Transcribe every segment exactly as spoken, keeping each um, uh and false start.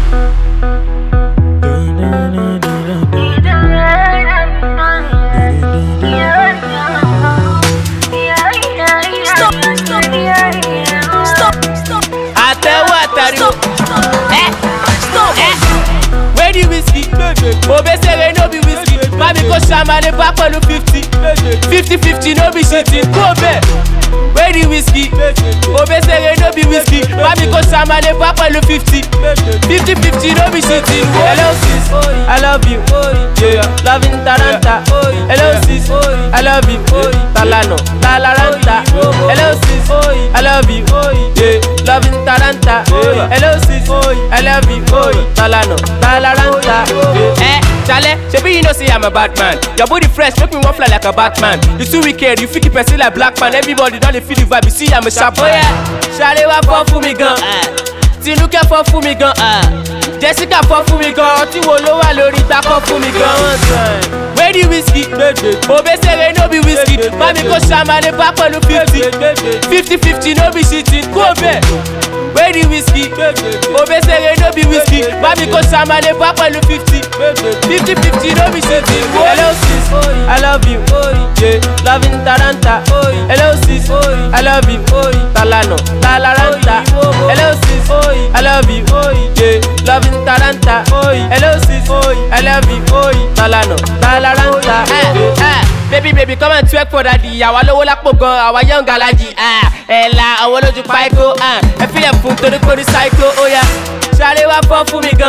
Obesere no be whiskey. Mami go shamale back pẹ̀lú fifty. Fifty fifty no be shitting. Go back. Where the whiskey? Obesere no be whiskey. Mami go shamale back pẹ̀lú fifty. Fifty fifty no be shitting. Hello sis, I love you. Yeah, loving Taranta. Hello sis, I love you. Talano, Talaranta. Hello sis, I love you. Yeah, loving Taranta. Hello sis, I love you. Talano, Talaranta. Eh, Chale, shebi you know say I'm a bad man. Your body fresh, make me want fly like a Batman. You too wicked, you feel person like black man. Everybody don't feel the vibe, you see I'm a sharp man. Oh yeah, Chale wa fall for me gun. Tinuke fall for me gun. Jessica fall for me gun. Ti wo lo wa lórí ta fall for me gun. Where the whiskey? Obesere no be whiskey. Mami go shamale back pẹ̀lú fifty. Fifty fifty no be shitting. Go back. Where the whiskey? Obesere no be whiskey. Mami go shamale back pẹ̀lú fifty. Fifty fifty no be shitting. Hello sis, I love you. Yeah, loving Taranta. Hello sis, I love you. Talano, Talaranta. Hello sis, I love you. Yeah, loving Taranta. Hello sis, I love you. Talano, Talaranta. Eh, eh. Baby, baby, come and twerk for daddy. Àwa lówó lápò gan, àwa young galaji. Ẹ̀la, àwọn olójú paiko. Ẹ fi ẹ̀fún torí pé orí psycho. Oh yeah, Ṣàlẹ̀ wá fọ́ fún mi gan.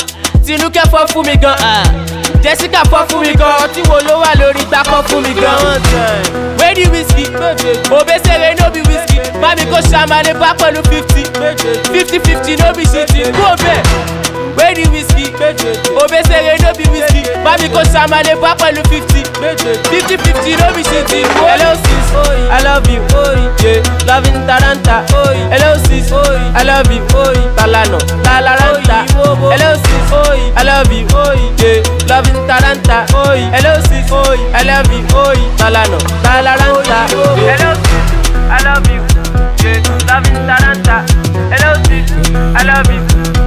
Tinuke fọ́ fún mi gan. Jessica fọ́ fún mi gan. Tí wo ló wà lórí ta fọ́ fún mi gan. Where the whiskey? Obesere no be whiskey. Mami go shamale back pẹ̀lú fifty. Fifty fifty no be shitting. Go back. Where the whiskey? Obesere no be whiskey. Mami go shamale back pẹ̀lú fifty. Fifty fifty no be shitting. Hello sis, I love you. Yeah, loving Taranta. Hello sis, I love you. Talano, Talaranta. Hello sis, I love you. Yeah, loving Taranta. Hello sis, I love you. Talano, Talaranta. Hello sis, I love you. Yeah, loving Taranta. Hello sis, I love you.